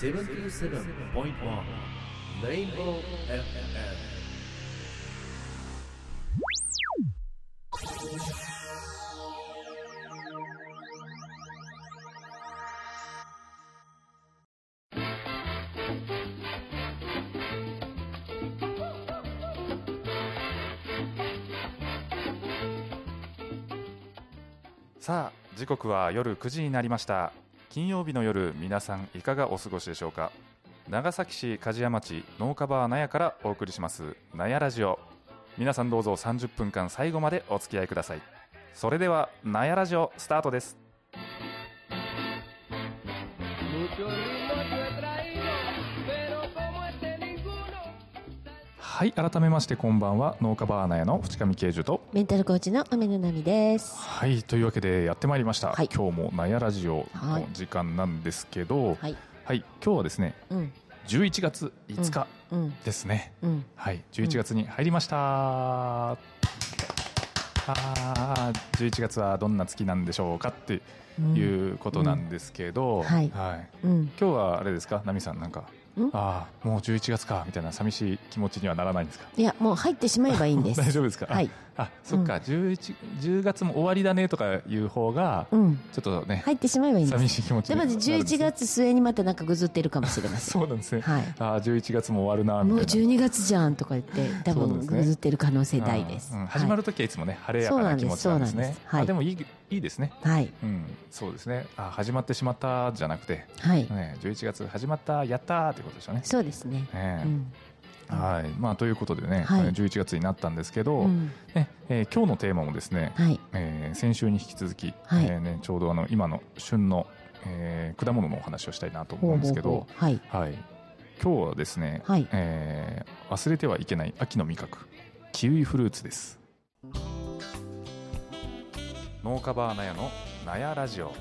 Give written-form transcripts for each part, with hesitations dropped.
77.1 Rainbow FM。 さあ、時刻は夜9時になりました。金曜日の夜、皆さんいかがお過ごしでしょうか。長崎市梶屋町農家バー納屋からお送りします納屋ラジオ。皆さんどうぞ30分間最後までお付き合いください。それでは納屋ラジオスタートです。はい、改めましてこんばんは。農家バー納屋の淵上慶樹とメンタルコーチの雨野奈美です。 はい、というわけでやってまいりました、 はい、 今日も納屋ラジオの時間なんですけど、はい、はい、今日はですね、11月5日ですね、はい、11月に入りました。11月はどんな月なんでしょうかっていうことなんですけど、はい、今日はあれですか、奈美さん、なんかもう11月かみたいな寂しい気持ちにはならないんですか。 いや、もう入ってしまえばいいんです大丈夫ですか。 はい、 そっか、10月も終わりだねとかいう方が、ちょっとね、 入ってしまえばいいんです。 寂しい気持ちになるんです。 で、まず11月末にまたなんかぐずってるかもしれません。 そうなんですね、 はい、 11月も終わるなみたいな、 もう12月じゃんとか言って多分ぐずってる可能性大です。 始まるときはいつもね、晴れやかな気持ちなんですね。でもいいですね。はい、そうですね。始まってしまったじゃなくて、11月始まった、やったーということでしょうね。 そうですね。 はい、ということでね、11月になったんですけど、今日のテーマもですね、先週に引き続き、ちょうど今の旬の、果物のお話をしたいなと思うんですけど、今日はですね、忘れてはいけない秋の味覚、キウイフルーツです。農家バー納屋の納屋ラジオ。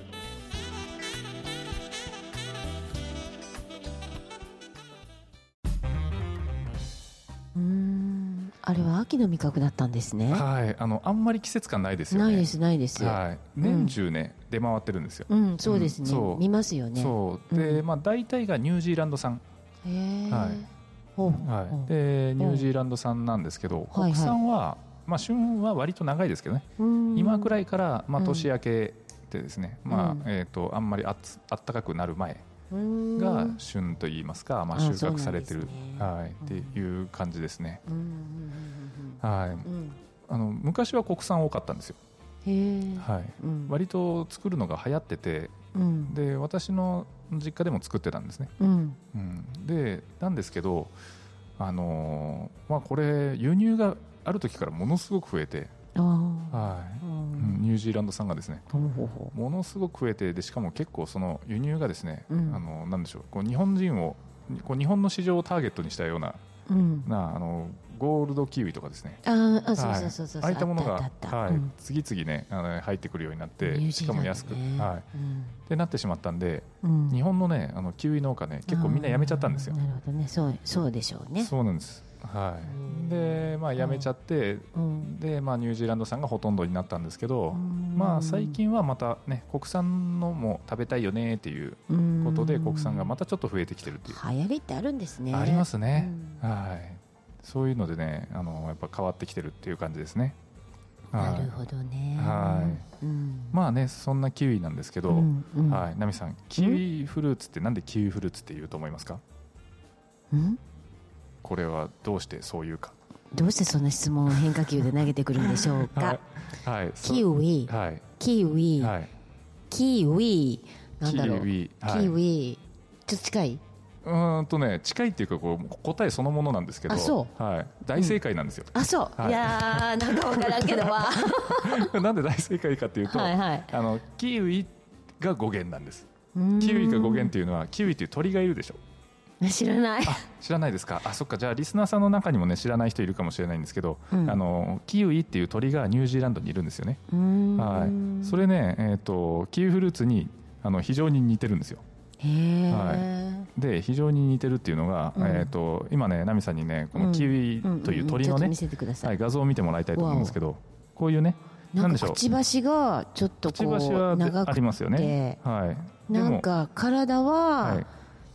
あれは秋の味覚だったんですね。 はい、あんまり季節感ないですよね。 ないです。 年中ね、出回ってるんですよ。 そうですね。見ますよね。 そうで、大体がニュージーランド産。でニュージーランド産なんですけど、国産は旬は割と長いですけどね。今くらいから年明けでですね、あんまりあったかくなる前が旬といいますか、収穫されてる、っていう感じですね。昔は国産多かったんですよ。割と作るのが流行ってて、で私の実家でも作ってたんですね。でなんですけど、これ輸入がある時からものすごく増えて、ニュージーランド産がですね、ものすごく増えて、でしかも結構その輸入がですね、なんでしょう、日本人を日本の市場をターゲットにしたような、ゴールドキウイとかですね、ああいったものが次々ね入ってくるようになって、しかも安くってなってしまったんで、日本のねキウイ農家ね、結構みんな辞めちゃったんですよ。 なるほどね、そうでしょうね。 そうなんです。で辞めちゃって、でニュージーランド産がほとんどになったんですけど、最近はまたね、国産のも食べたいよねっていうことで、国産がまたちょっと増えてきてるっていう。 流行りってあるんですね。 ありますね。そういうのでね、やっぱ変わってきてるっていう感じですね。 なるほどね。 そんなキウイなんですけど、奈美さん、キウイフルーツってなんでキウイフルーツって言うと思いますか？これはどうしてそういうか。 どうしてそんな質問を変化球で投げてくるんでしょうか。キウイ、キウイ、キウイ、なんだろう、キウイ、ちょっと近い？ 近いっていうか、答えそのものなんですけど、大正解なんですよ。 いやー、なんかわからんけどなんで大正解かっていうと、キウイが語源なんです。キウイが語源っていうのは、キウイっていう鳥がいるでしょ。 知らない。 知らないですか。そっか。じゃあリスナーさんの中にもね、知らない人いるかもしれないんですけど、キウイっていう鳥がニュージーランドにいるんですよね。それね、キウイフルーツに非常に似てるんですよ。で非常に似てるっていうのが、今ね、奈美さんにね、このキウイという鳥のね、画像を見てもらいたいと思うんですけど、こういうね、 なんかくちばしがちょっとこう長くて、 ありますよね。 なんか体は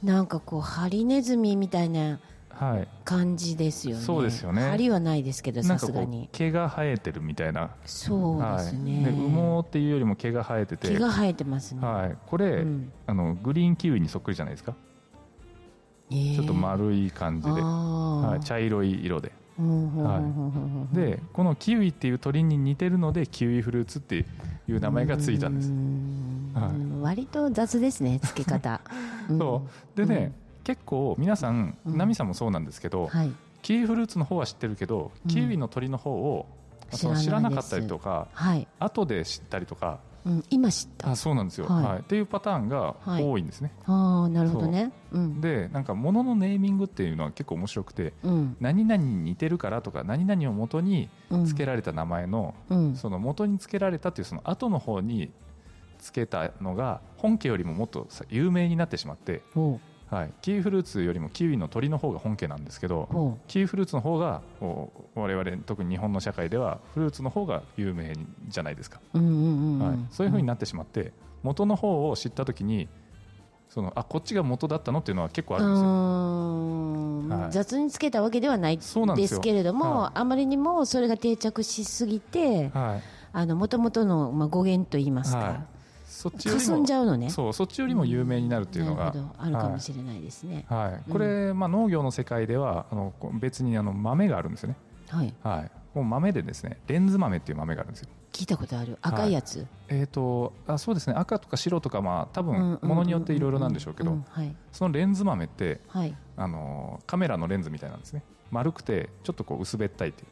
なんかこうハリネズミみたいな感じですよね。 そうですよね。 ハリはないですけど、さすがに毛が生えてるみたいな。 そうですね、 で羽毛っていうよりも毛が生えてて、 毛が生えてますね。 これ、グリーンキウイにそっくりじゃないですか。ちょっと丸い感じで、茶色い色で、でこのキウイっていう鳥に似てるのでキウイフルーツっていう名前がついたんです。 割と雑ですね、付け方。 そうでね、結構皆さん、ナミさんもそうなんですけど、キウイフルーツの方は知ってるけど、キウイの鳥の方を知らなかったりとか、後で知ったりとか、 今知った。 そうなんですよ、っていうパターンが多いんですね。 なるほどね。 でなんか物のネーミングっていうのは結構面白くて、何々に似てるからとか、何々を元に付けられた名前の、その元に付けられたっていうその後の方に付けたのが本家よりももっと有名になってしまって、キウイフルーツよりもキウイの鳥の方が本家なんですけど、キウイフルーツの方が我々特に日本の社会ではフルーツの方が有名じゃないですか。そういう風になってしまって、元の方を知った時にこっちが元だったのっていうのは結構あるんですよ。 雑につけたわけではないですけれども、あまりにもそれが定着しすぎて、もともとの語源といいますか、霞んじゃうのね。 そっちよりも有名になるっていうのが、 あるかもしれないですね。 これ、農業の世界では別に豆があるんですよね。もう豆でですね、レンズ豆っていう豆があるんですよ。 聞いたことある。赤いやつ。 そうですね、赤とか白とか、多分ものによっていろいろなんでしょうけど、そのレンズ豆って、カメラのレンズみたいなんですね。丸くてちょっと薄べったいっていう。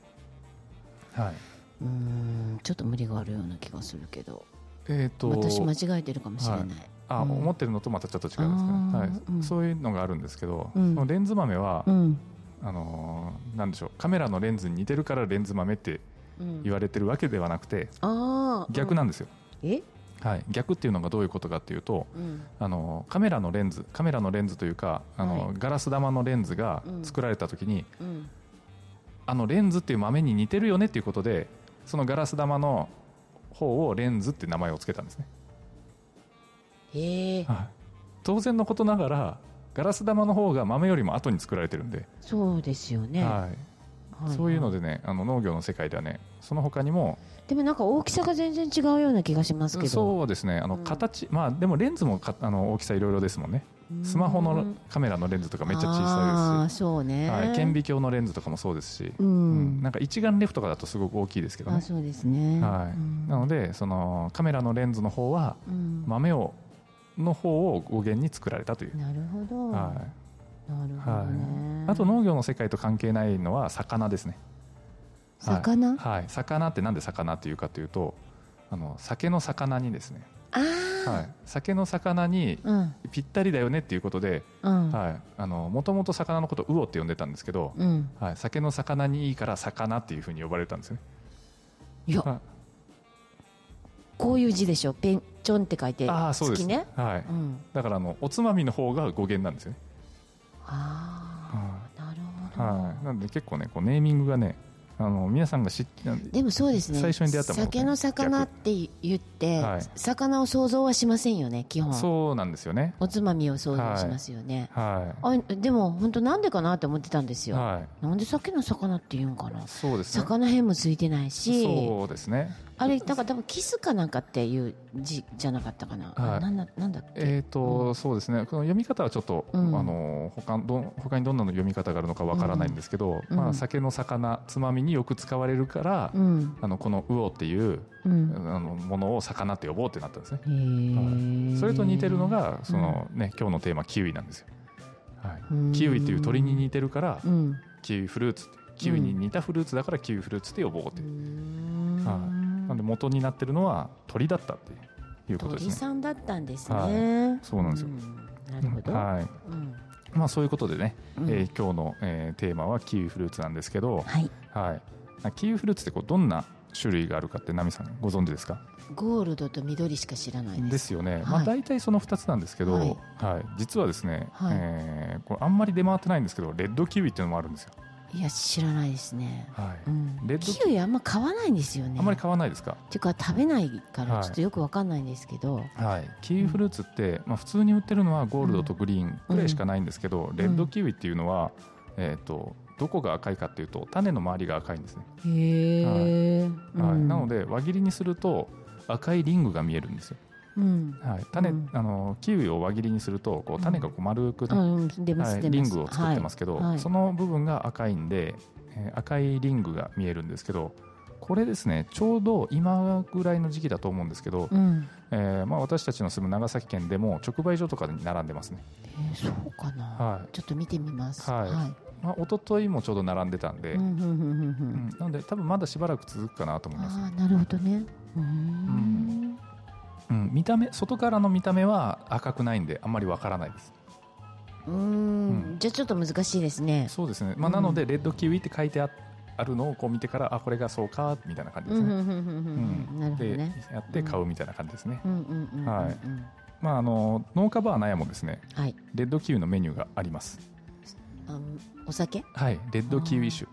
ちょっと無理があるような気がするけど、私間違えてるかもしれない。 思ってるのとまたちょっと違うんですね。そういうのがあるんですけど、そのレンズ豆は、なんでしょう、カメラのレンズに似てるからレンズ豆って言われてるわけではなくて、逆なんですよ。逆っていうのがどういうことかっていうと、カメラのレンズというか、ガラス玉のレンズが作られた時に、レンズっていう豆に似てるよねっていうことで、そのガラス玉の方をレンズって名前を付けたんですね。当然のことながらガラス玉の方が豆よりも後に作られてるんで。 そうですよね。 そういうのでね、農業の世界ではね、その他にも。 でもなんか大きさが全然違うような気がしますけど。 そうですね、形、でもレンズも大きさいろいろですもんね。スマホのカメラのレンズとかめっちゃ小さいですし、 そうね、 顕微鏡のレンズとかもそうですし、なんか一眼レフとかだとすごく大きいですけどね。 そうですね。 なのでそのカメラのレンズの方は豆の方を語源に作られたという。 なるほど。なるほどね。 あと農業の世界と関係ないのは魚ですね。 魚？ 魚ってなんで魚っていうかというと、酒の魚にですね。酒の魚にぴったりだよねっていうことで、もともと魚のことを魚って呼んでたんですけど、酒の魚にいいから魚っていうふうに呼ばれたんですね。 いや、こういう字でしょ。ペンチョンって書いて好きね。 だからおつまみの方が語源なんですよね。 なるほど。 なので結構ね、ネーミングがね、皆さんがでもそうですね、 最初に出会ったもの、 酒の魚って言って、魚を想像はしませんよね、基本。 そうなんですよね。 おつまみを想像しますよね。でも本当なんでかなって思ってたんですよ。なんで酒の魚って言うんかな。 そうですね、 魚辺もついてないし。 そうですね。 あれなんか多分キスかなんかっていう字じゃなかったかな。なんだっけ。 そうですね。この読み方はちょっと他にどんなの読み方があるのかわからないんですけど、酒の魚つまみによく使われるから、この魚っていうものを魚って呼ぼうってなったんですね。それと似てるのがそのね、今日のテーマキウイなんですよ。キウイっていう鳥に似てるからキウイフルーツ、キウイに似たフルーツだからキウイフルーツって呼ぼうって。なんで元になってるのは鳥だったっていうことですね。 鳥さんだったんですね。 そうなんですよ。 なるほど。 そういうことでね、今日のテーマはキウイフルーツなんですけど、キウイフルーツってどんな種類があるかってナミさんご存知ですか？ ゴールドと緑しか知らないです。 ですよね。大体その2つなんですけど、実はですね、これあんまり出回ってないんですけど、レッドキウイっていうのもあるんですよ。 いや知らないですね、 はいキウイあんま買わないんですよね。 あんまり買わないですか？ っていうか食べないからちょっとよく分かんないんですけど、 はい、キウイフルーツって、普通に売ってるのはゴールドとグリーンくらいしかないんですけど、レッドキウイっていうのは、どこが赤いかっていうと種の周りが赤いんですね。 へー、 はいなので輪切りにすると赤いリングが見えるんですよ。キウイを輪切りにするとこう種がこう丸く、ねリングを作ってますけど、その部分が赤いんで、赤いリングが見えるんですけど、これですねちょうど今ぐらいの時期だと思うんですけど、私たちの住む長崎県でも直売所とかに並んでますね。 そうかな、ちょっと見てみます。一昨日もちょうど並んでたんで、なので多分まだしばらく続くかなと思います。 なるほどね。 見た目、外からの見た目は赤くないんであんまりわからないです。 じゃあちょっと難しいですね。 そうですね、なのでレッドキウイって書いてあるのをこう見てから、これがそうかみたいな感じですね。 なるほどね。 でやって買うみたいな感じですね。農家バーナヤもですね、レッドキウイのメニューがあります。 お酒？ はい、レッドキウイ酒。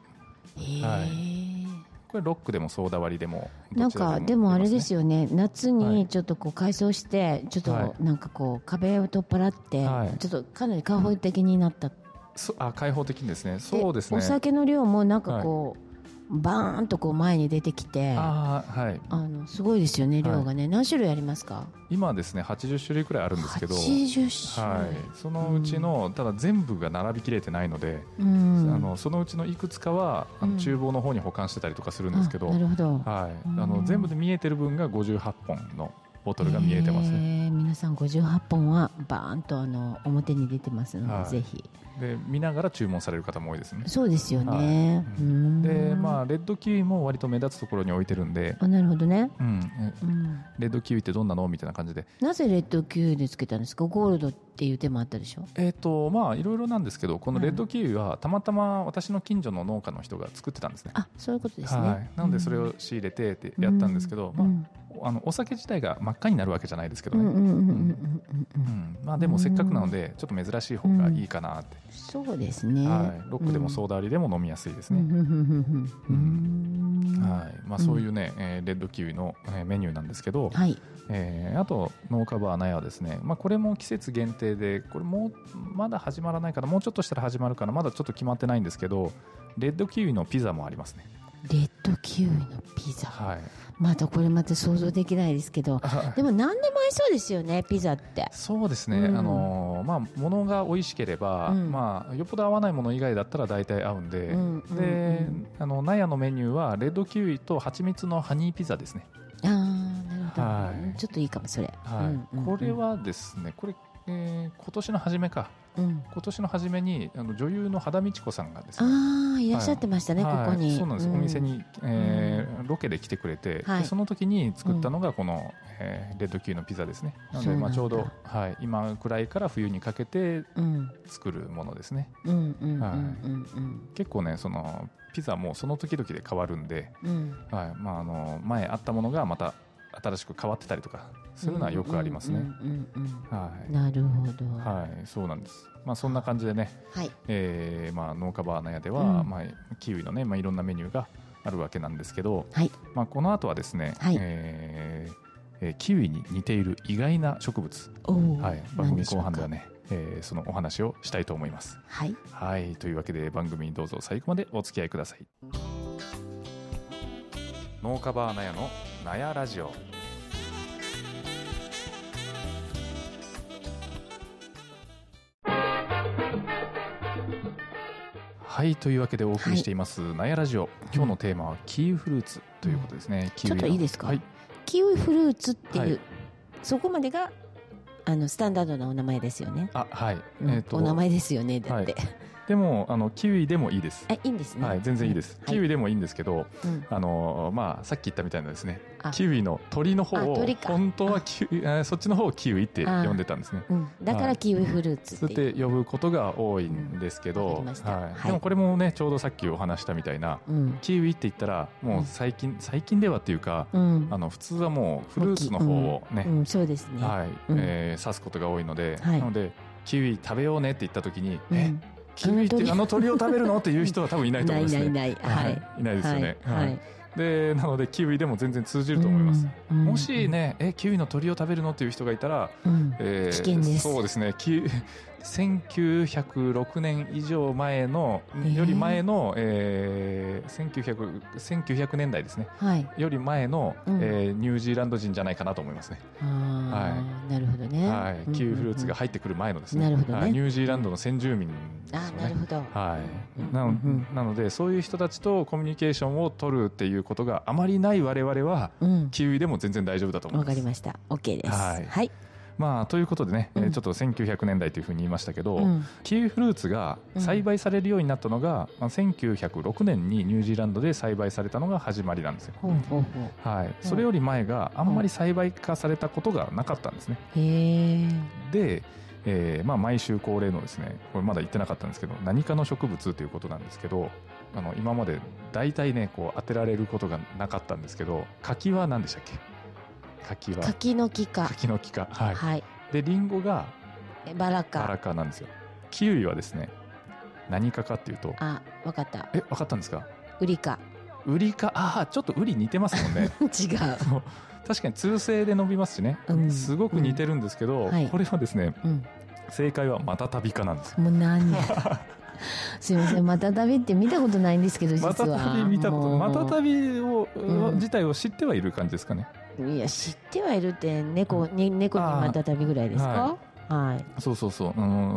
これロックでもソーダ割りでもなんかでもあれですよね、夏にちょっとこう改装してちょっとなんかこう壁を取っ払ってちょっとかなり開放的になった。 開放的にですね。そうですね。 お酒の量もなんかこうバーンとこう前に出てきて、すごいですよね、量がね。何種類ありますか？ 今はですね80種類くらいあるんですけど、 80種類、 そのうちのただ全部が並びきれてないので、そのうちのいくつかは厨房の方に保管してたりとかするんですけど、 なるほど、 全部で見えてる分が58本のボトルが見えてますね。 皆さん58本はバーンと表に出てますので、ぜひで見ながら注文される方も多いですね。 そうですよね。 でレッドキウイも割と目立つところに置いてるんで。 なるほどね。 レッドキウイってどんなのみたいな感じで。 なぜレッドキウイでつけたんですか？ゴールドっていう手もあったでしょ。 いろいろなんですけど、このレッドキウイはたまたま私の近所の農家の人が作ってたんですね。 そういうことですね。 なのでそれを仕入れてってやったんですけど、お酒自体が真っ赤になるわけじゃないですけどね。でもせっかくなのでちょっと珍しい方がいいかなって。 そうですね。 ロックでもソーダ割りでも飲みやすいですね。そういうねレッドキウイのメニューなんですけど、あと農家バーナヤはですね、これも季節限定で、これもまだ始まらないかな、もうちょっとしたら始まるかな、まだちょっと決まってないんですけど、レッドキウイのピザもありますね。 レッドキウイのピザ、またこれまた想像できないですけど、でも何でも合いそうですよね、ピザって。 そうですね、物が美味しければ、よっぽど合わないもの以外だったら大体合うんで、ナヤのメニューはレッドキウイと蜂蜜のハニーピザですね。 なるほど、ちょっといいかもそれ。 これはですね、今年の初めか、今年の初めに女優の羽田美智子さんがですね、 いらっしゃってましたね、ここに。 そうなんです、お店にロケで来てくれて、その時に作ったのがこのレッドキウイのピザですね。なのでちょうど今くらいから冬にかけて作るものですね。結構ね、そのピザもその時々で変わるんで、前あったものがまた新しく変わってたりとかするのはよくありますね。 なるほど。 そうなんです。そんな感じでね、農家バーナヤでは、キウイのね、いろんなメニューがあるわけなんですけど、この後はですね、キウイに似ている意外な植物、番組後半ではね、そのお話をしたいと思います。というわけで番組にどうぞ最後までお付き合いください。農家バーナヤのナヤラジオ。というわけでお送りしています、ナヤラジオ。今日のテーマはキウイフルーツということですね。 ちょっといいですか？キウイフルーツっていう、そこまでがスタンダードなお名前ですよね。お名前ですよね、だって。 でもキウイでもいいです。 いいんですね。 全然いいです。キウイでもいいんですけど、さっき言ったみたいなですね、キウイの鳥の方を本当はそっちの方をキウイって呼んでたんですね。 だからキウイフルーツって呼ぶことが多いんですけど、でもこれもね、ちょうどさっきお話したみたいな、キウイって言ったらもう最近ではっていうか、普通はもうフルーツの方をね、 そうですね、 指すことが多いので、なのでキウイ食べようねって言った時に、 キウイってあの鳥を食べるのっていう人は多分いないと思いますね。 いない、はい、 いないですよね。はい。でなのでキウイでも全然通じると思います。もしねキウイの鳥を食べるのっていう人がいたら、 危険です。 そうですね。1906年以上前のより前の、1900年代ですね、はい、より前の、ニュージーランド人じゃないかなと思いますね。 はい、なるほどね、 はい、キウイフルーツが入ってくる前のですね、 なるほどね、 ニュージーランドの先住民ですよね。 なるほど、 はい、なのでそういう人たちとコミュニケーションを取るっていうことがあまりない我々は、キウイでも全然大丈夫だと思います。 わかりました、 OK です。はい、 はい、まあ、ということでね、ちょっと1900年代というふうに言いましたけど、キウイフルーツが栽培されるようになったのが、1906年にニュージーランドで栽培されたのが始まりなんですよ。はい、それより前があんまり栽培化されたことがなかったんですね。で、毎週恒例のですね、これまだ言ってなかったんですけど、何かの植物ということなんですけど、今まで大体ねこう当てられることがなかったんですけど、柿は何でしたっけ？ 柿の木か。 はい、はい、でリンゴがバラ科なんですよ。キウイはですね何科かっていうと、 分かった。 分かったんですか？ ウリ科。 ちょっとウリ似てますもんね。 違う。 確かに通性で伸びますしね、すごく似てるんですけど、これはですね、正解はマタタビ科なんですよ。 もう何すいません、マタタビって見たことないんですけど、実はマタタビを、自体を知ってはいる感じですかね。 いや、知ってはいるって猫にマタタビぐらいですか？はい、 そう、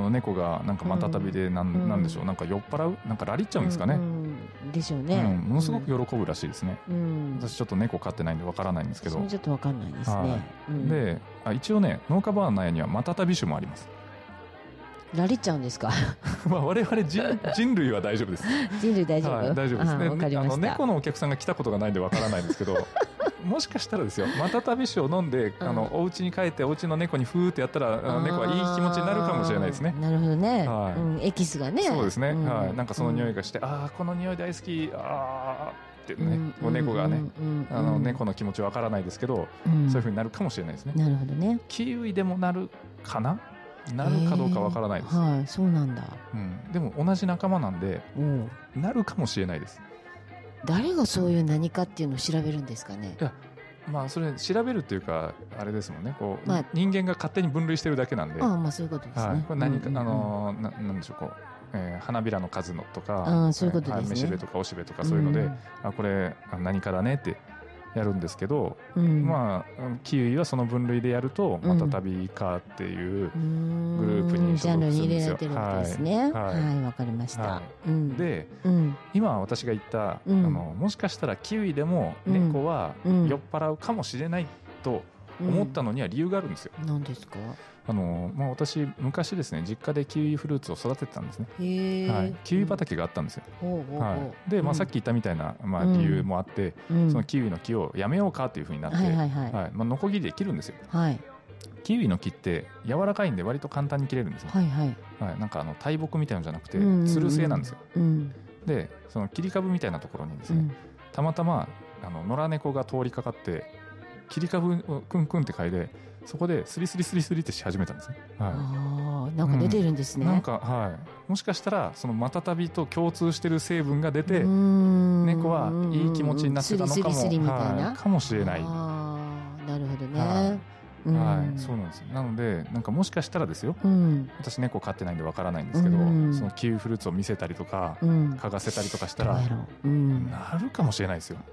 猫がなんかマタタビでなんでしょう、なんか酔っ払う、なんかラリっちゃうんですかね。 でしょうね。 ものすごく喜ぶらしいですね。私ちょっと猫飼ってないんでわからないんですけど。 ちょっとわかんないですね。 で、一応ね、農家バー内にはマタタビ種もあります。 ラリっちゃうんですか？ 我々人類は大丈夫です。 人類大丈夫？ 大丈夫ですね。 わかりました。 猫のお客さんが来たことがないんでわからないんですけど。もしかしたらですよ、マタタビ酒を飲んでお家に帰ってお家の猫にフーってやったら猫はいい気持ちになるかもしれないですね。 なるほどね、エキスがね。 そうですね、なんかその匂いがして、この匂い大好きってね、猫がね、猫の気持ちわからないですけど、そういう風になるかもしれないですね。 なるほどね。 キウイでもなるかな、なるかどうかわからないです。 はい、そうなんだ。 でも同じ仲間なんでなるかもしれないです。 誰がそういう何かっていうのを調べるんですかね。 いや、それ調べるっていうかあれですもんね、こう、人間が勝手に分類してるだけなんで。 そういうことですね。 これ何かなんでしょう、こう、花びらの数のとか、 そういうことですね。 めしべとかおしべとかそういうので、これ何かだねってやるんですけど、キウイはその分類でやるとマタタビ科っていうグループに所属するんですよ。ジャンルに入れられてるわけですね。はい、わかりました。 で、今私が言った、もしかしたらキウイでも猫は酔っ払うかもしれないと思ったのには理由があるんですよ。 何ですか？ 私昔ですね、実家でキウイフルーツを育ててたんですね。キウイ畑があったんですよ。で、さっき言ったみたいな理由もあって、そのキウイの木をやめようかというふうになって、ノコギリで切るんですよ。キウイの木って柔らかいんで割と簡単に切れるんですよ。なんか大木みたいなのじゃなくてつる製なんですよ。で、その切り株みたいなところにですね、たまたま野良猫が通りかかって切り株をクンクンって嗅いで、そこでスリスリスリスリってし始めたんですね。 なんか出てるんですね。 なんか、もしかしたらそのマタタビと共通してる成分が出て、猫はいい気持ちになってたのかもしれない。 なるほどね。 そうなんです。なのでなんかもしかしたらですよ、私猫飼ってないんでわからないんですけど、そのキウイフルーツを見せたりとか嗅がせたりとかしたらなるかもしれないですよ。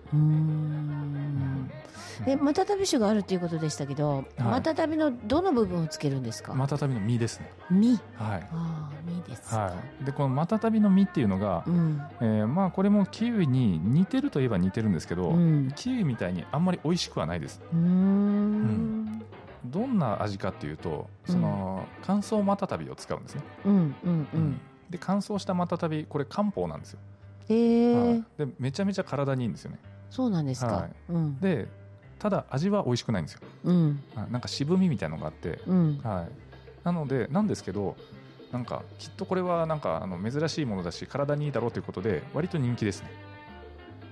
マタタビ種があるっていうことでしたけど、マタタビのどの部分をつけるんですか？ マタタビの実ですね。 実。 実ですか。で、このマタタビの実っていうのが、これもキウイに似てるといえば似てるんですけど、キウイみたいにあんまり美味しくはないです。どんな味かっていうと、その乾燥マタタビを使うんですね。で、乾燥したマタタビ、これ漢方なんですよ。で、めちゃめちゃ体にいいんですよね。 そうなんですか。 で、ただ味は美味しくないんですよ。なんか渋みみたいなのがあって、なんですけど、なんかきっとこれはなんか珍しいものだし体にいいだろうということで割と人気ですね。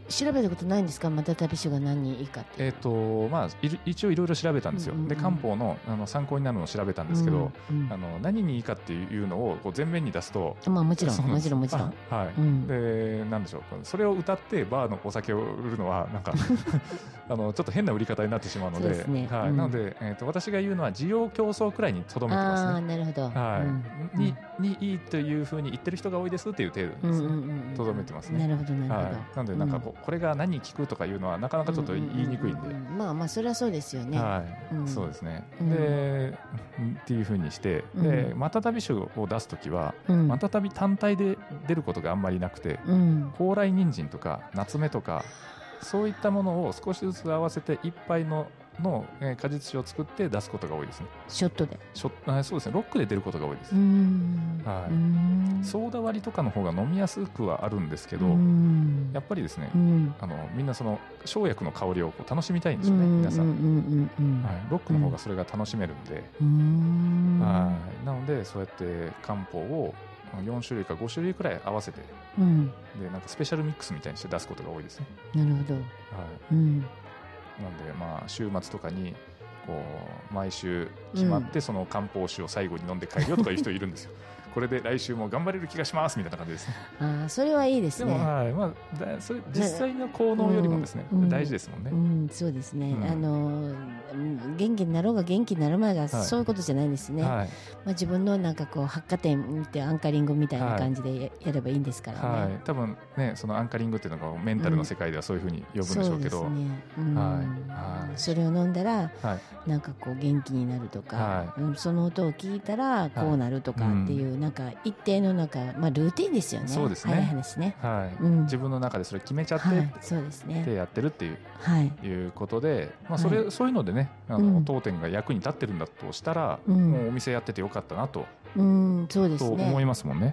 調べたことないんですか、マタタビ種が何人いいかって。 まあ、一応いろいろ調べたんですよ、で漢方の参考になるのを調べたんですけど、何にいいかっていうのをこう前面に出すと、 まあ、もちろんはい、 でなんでしょう、それを歌ってバーのお酒を売るのはなんかちょっと変な売り方になってしまうので、なので、私が言うのは需要競争くらいにとどめてますね。 なるほど、 にいいというふうに言ってる人が多いですっていう程度ですね、とどめてますね。 なるほどなるほど、 なのでなんかこれが何に効くとかいうのはなかなかちょっと言いにくいんで、 まあまあそれはそうですよね。 そうですね。でっていうふうにして、でマタタビ種を出すときは、マタタビ単体で出ることがあんまりなくて、高麗人参とか夏目とかそういったものを少しずつ合わせて一杯の果実酒を作って出すことが多いですね。 ショットで。 そうですね。ロックで出ることが多いです。ソーダ割りとかの方が飲みやすくはあるんですけど、やっぱりですね、みんなその生薬の香りを楽しみたいんですよね、皆さん。ロックの方がそれが楽しめるんで、なのでそうやって漢方を4種類か5種類くらい合わせて、でなんかスペシャルミックスみたいにして出すことが多いですね。 なるほど。 なのでまあ週末とかにこう毎週決まってその漢方酒を最後に飲んで帰るよとかいう人いるんですよ。これで来週も頑張れる気がしますみたいな感じですね。 それはいいですね。 でもまあそれ実際の効能よりもですね、大事ですもんね。 そうですね。元気になろうが元気になる前がそういうことじゃないですね。まあ自分のなんかこう発火点ってアンカリングみたいな感じでやればいいんですからね。 多分ね、そのアンカリングっていうのがメンタルの世界ではそういうふうに呼ぶんでしょうけど、それを飲んだらなんかこう元気になるとか、その音を聞いたらこうなるとかっていうなんか一定のなんかまあルーティンですよね。 そうですね。 早い話ね。 自分の中でそれ決めちゃってそうですね。 でやってるっていうことで、まあそういうのでね、当店が役に立ってるんだとしたら、もうお店やっててよかったなと、 そうですね。 と思いますもんね。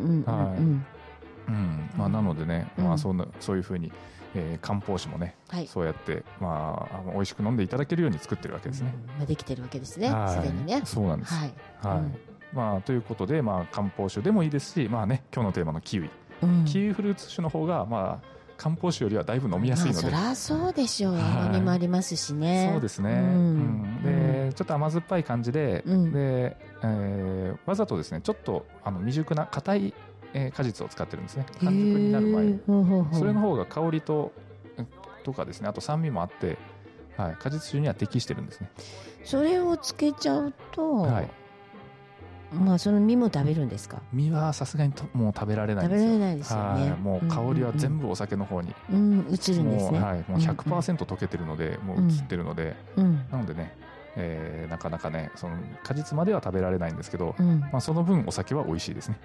まあなのでね、まあそういうふうに漢方酒もね、そうやってまあ美味しく飲んでいただけるように作ってるわけですね。 できてるわけですね。すでにね。 そうなんです。まあということで、まあ漢方酒でもいいですし、まあね、今日のテーマのキウイフルーツ酒の方がまあ漢方酒よりはだいぶ飲みやすいので、 そりゃそうでしょう。甘みもありますしね。 そうですね。でちょっと甘酸っぱい感じで、わざとですねちょっと未熟な硬い果実を使ってるんですね。完熟になる前、それの方が香りとかですね、あと酸味もあって、果実酒には適してるんですね。 それをつけちゃうと、まあその実も食べるんですか？ 実はさすがにもう食べられないんですよ。 食べられないですよね。 もう香りは全部お酒の方に移るんですね。 もう 100% 溶けてるので、もう移ってるので、なのでね、なかなかねその果実までは食べられないんですけど、まあその分お酒は美味しいですね。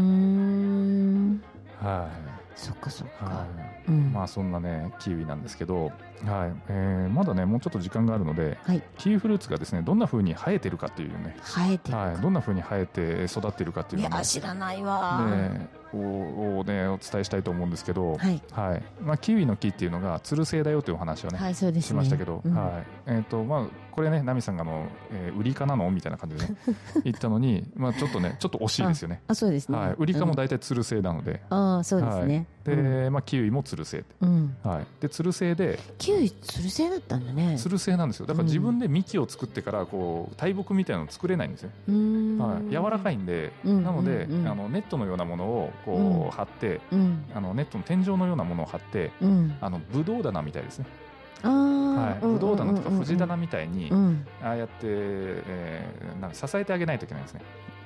そっかそっか。 まあそんなねキウイなんですけど、まだねもうちょっと時間があるので、キウイフルーツがですねどんな風に生えてるかっていうね、どんな風に生えて育っているかっていうのを、 いや知らないわをねお伝えしたいと思うんですけど、まあキウイの木っていうのがつる性だよというお話をねしましたけど、まあこれねナミさんがウリ科なのみたいな感じでね言ったのに、まあちょっと惜しいですよね。 そうですね。 ウリ科も大体つる性なので、 そうですね。 でまあキウイもつる性でつる性で、 キウイつる性だったんだね。 つる性なんですよ。だから自分で幹を作ってからこう大木みたいなの作れないんですよ。柔らかいんで、なのでネットのようなものをこう貼って、ネットの天井のようなものを貼って、ブドウ棚みたいですね。ブドウ棚とか藤棚みたいにああやってなんか支えてあげないといけないんですね。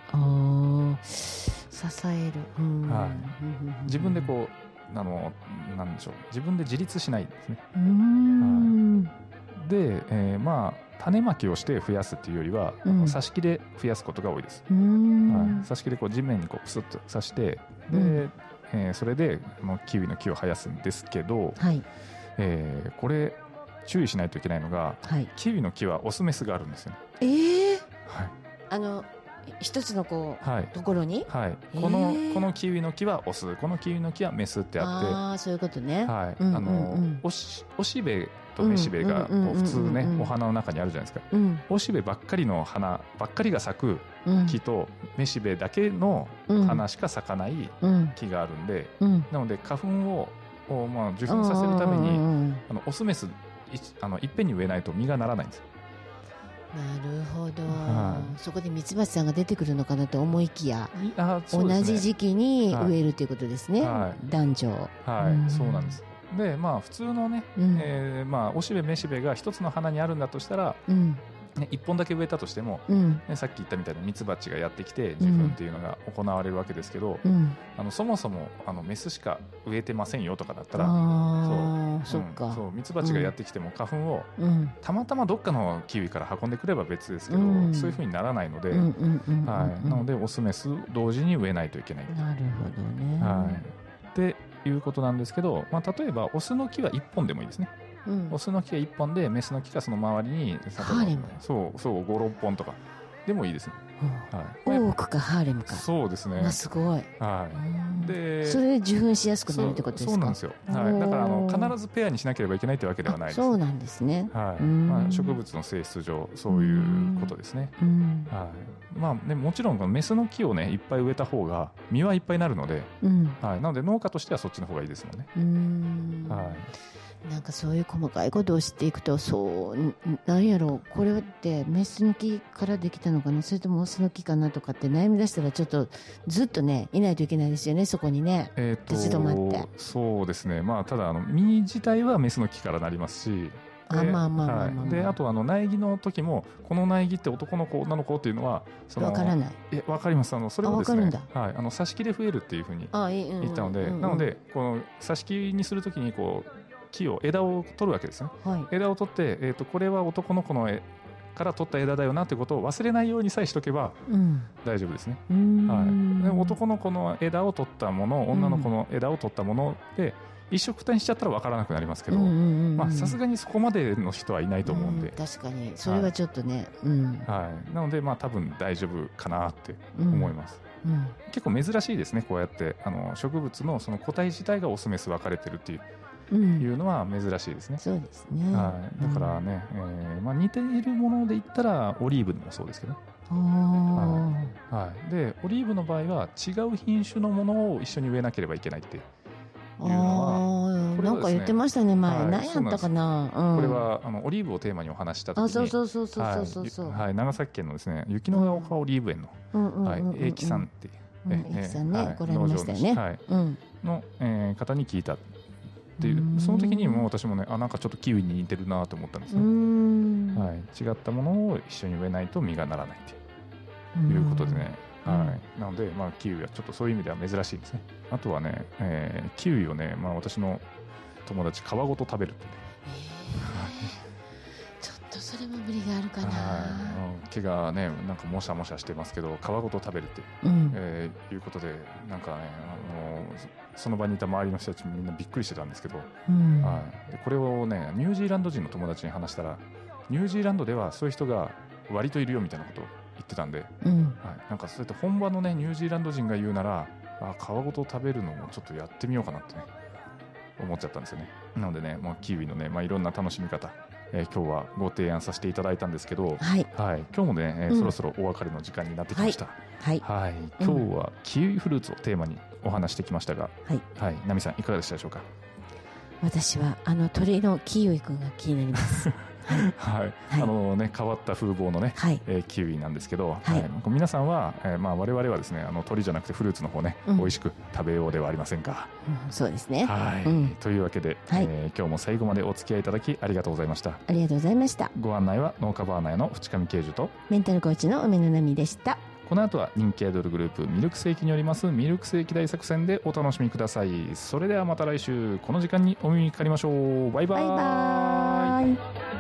支える。 自分でこうなんでしょう、自分で自立しないんですね。で、まあ種まきをして増やすっていうよりは、挿し木で増やすことが多いです。挿し木でこう地面にこうプスッと挿して、で、それでキウイの木を生やすんですけど、これ注意しないといけないのが、キウイの木はオスメスがあるんですよね。 一つのこう、ところに、 このキウイの木はオス、このキウイの木はメスってあって、 そういうことね。 おしべとめしべがこう普通ねお花の中にあるじゃないですか。おしべばっかりの花ばっかりが咲く木と、めしべだけの花しか咲かない木があるんで、なので花粉ををまあ受粉させるためにオスメスいっぺんに植えないと実がならないんです。 なるほど、そこでミツバチさんが出てくるのかなと思いきや、同じ時期に植えるということですね、男女。 そうなんです。でまあ普通のね、まあおしべめしべが一つの花にあるんだとしたら、1本だけ植えたとしても、さっき言ったみたいなミツバチがやってきて受粉っていうのが行われるわけですけど、そもそもメスしか植えてませんよとかだったら、そうミツバチがやってきても花粉をたまたまどっかのキウイから運んでくれば別ですけど、そういうふうにならないので、なのでオスメス同時に植えないといけない。 なるほどね。 っていうことなんですけど、まあ、例えばオスの木は1本でもいいですね。オスの木が1本でメスの木がその周りにそう5、6本とかでもいいですね。 オークかハーレムか。 そうですね。 すごい。 でそれで受粉しやすくなるってことですか。 そうなんですよ。だから必ずペアにしなければいけないというわけではないです。 そうなんですね。 まあ、植物の性質上そういうことですね。まあね、もちろんメスの木をねいっぱい植えた方が実はいっぱいになるので、なので農家としてはそっちの方がいいですもんね。 なんかそういう細かいことを知っていくと、そうなんやろう、これってメスの木からできたのかな、それともオスの木かなとかって悩み出したら、ちょっとずっとねいないといけないですよね、そこにね。立ち止まって。そうですね。 まあただ実自体はメスの木からなりますし、であと苗木の時もこの苗木って男の子女の子っていうのはわからない。 わかります。それをですね、挿し木で増えるっていうふうに言ったので、なのでこの挿し木にするときにこう枝を取るわけですね。枝を取って、これは男の子のから取った枝だよなということを忘れないようにさえしとけば大丈夫ですね。で男の子の枝を取ったもの、女の子の枝を取ったもので一緒くたにしちゃったら分からなくなりますけど、さすがにそこまでの人はいないと思うんで、 確かにそれはちょっとね、 なので多分大丈夫かなって思います。結構珍しいですね。こうやって植物のその個体自体がオスメス分かれてるっていうのは珍しいですね。 そうですね。 だからね、似ているもので言ったらオリーブもそうですけど、でオリーブの場合は違う品種のものを一緒に植えなければいけないっていうのは、 なんか言ってましたね前。何やったかな。 これはオリーブをテーマにお話した時に、長崎県のですね雪の丘オリーブ園の英樹さんって英樹さんね、来られましたよね。 の方に聞いたっていう、その時にも私もね、なんかちょっとキウイに似てるなと思ったんですね。違ったものを一緒に植えないと実がならないということでね。なので、キウイはちょっとそういう意味では珍しいですね。あとはね、キウイをね、私の友達皮ごと食べるってね。 ちょっとそれも無理があるかな。 毛がねなんかもしゃもしゃしてますけど皮ごと食べるって、いうことで、なんかねその場にいた周りの人たちみんなびっくりしてたんですけど、でこれをねニュージーランド人の友達に話したら、ニュージーランドではそういう人が割といるよみたいなことを言ってたんで、なんかそうやって本場のねニュージーランド人が言うなら、皮ごと食べるのもちょっとやってみようかなってね思っちゃったんですよね。なのでね、キウイのね、いろんな楽しみ方、今日はご提案させていただいたんですけど、今日もね、そろそろお別れの時間になってきました。今日はキウイフルーツをテーマにお話してきましたが、ナミさんいかがでしたでしょうか。 私は鳥のキウイくんが気になります。 変わった風貌のね、キウイなんですけど、皆さんは、我々はですね鳥じゃなくてフルーツの方ね、美味しく食べようではありませんか。 そうですね。 というわけで、今日も最後までお付き合いいただきありがとうございました。 ありがとうございました。 ご案内は農家バーナーの淵上慶樹とメンタルコーチの梅野奈美でした。 この後は人気アイドルグループミルクセーキによりますミルクセーキ大作戦でお楽しみください。それではまた来週この時間にお耳にかかりましょう。バイバーイ。